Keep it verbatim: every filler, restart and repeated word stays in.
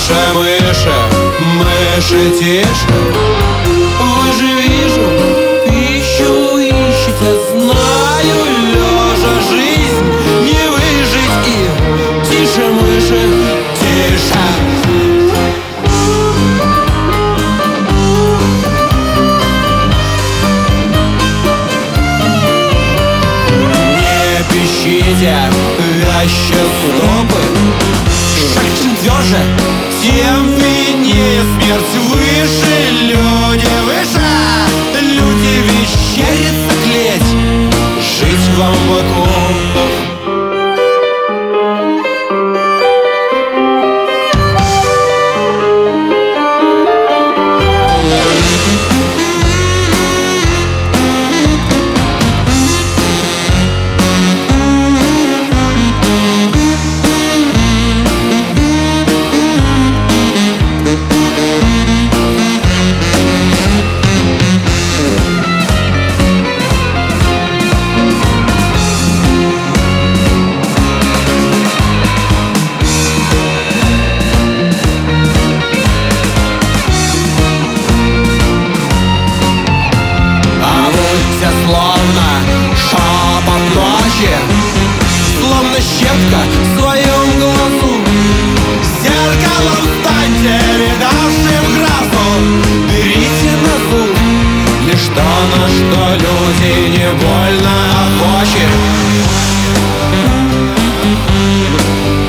Тише, мыши, мыши, тише. Вы же, вижу, пищу ищете. Знаю, лежа жизнь не выжить им. Тише, мыши, тише. Не пищите, вяще стопы. Шаг чем тверже, тем виднее смерть. Выше, люди, выше. Люди, вещерится клеть. Жить вам в окопах. Словно щепка в своем глазу. Зеркалом станьте, видавшим грозу. Берите на зуб лишь то, на что люди не больно охочи.